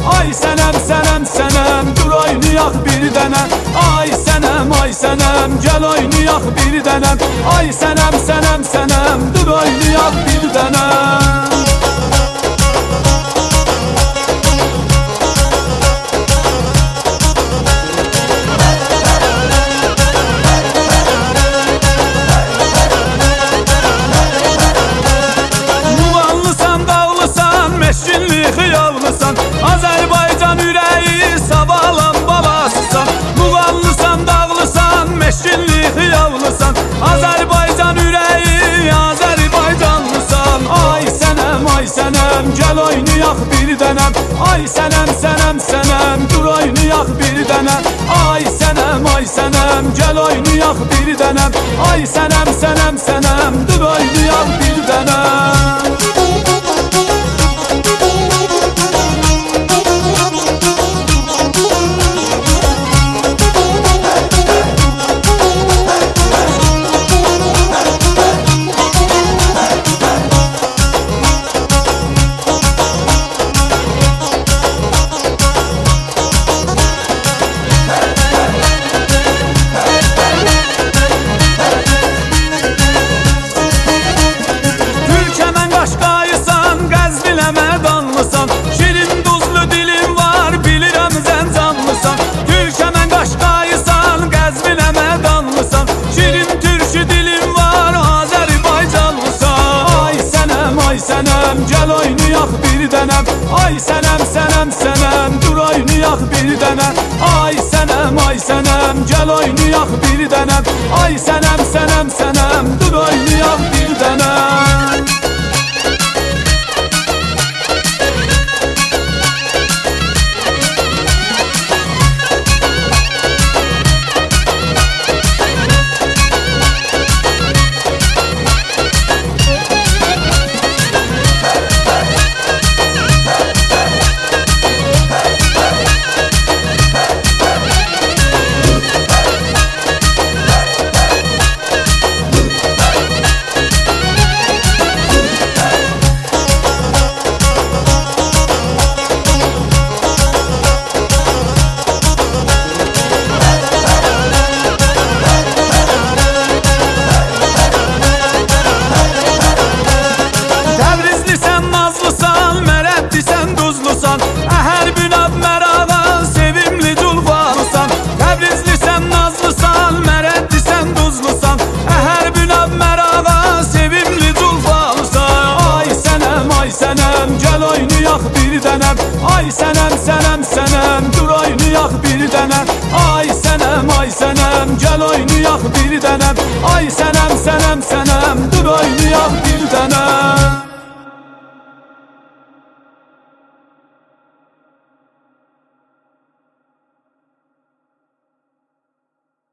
Ay sənəm, sənəm, sənəm, dur oynayaq bir dənə. Ay sənəm, gəl oynayaq bir dənə. Ay sənəm, sənəm, sənəm, dur oynayaq bir dənə. Meşkinli xiyavlısan, Azərbaycan ürəyi savalan balasısan. Muğanlısan, dağlısan, meşkinli xiyavlısan, Azərbaycan ürəyi Azərbaycanlısan. Ay sənəm, gəl oynayaq bir dənəm. Ay sənəm, sənəm, sənəm, dur oynayaq bir dənə. Ay sənəm, gəl oynayaq bir dənəm. Ay sənəm, sənəm, sənəm, dur oynayaq bir dənə. Şirin duzlu dilin var, bilirəm Zəncanlısan. Türkəmən Qaşqayısan, Qəzvinə mədanlısan. Şirin türkü dilin var, Azərbaycanlısan. Ay sənəm, gəl oynayaq bir dənəm. Ay sənəm, sənəm, dur oynayaq bir dənə. Ay sənəm, gəl oynayaq bir dənəm. Ay sənəm, sənəm, dur oynayaq bir dənə. Əhər bünab mərağa, sevimli culvalısan. Təbrizlisən, nazlısan, mərəddisən, duzlusan. Əhər bünab mərağa, sevimli culvalısan. Ay sənəm, gəl oynayaq bir dənəm. Ay sənəm, sənəm, dur oynayaq bir dənə. Ay sənəm, gəl oynayaq bir dənəm. Ay sənəm, sənəm, dur oynayaq bir dənə.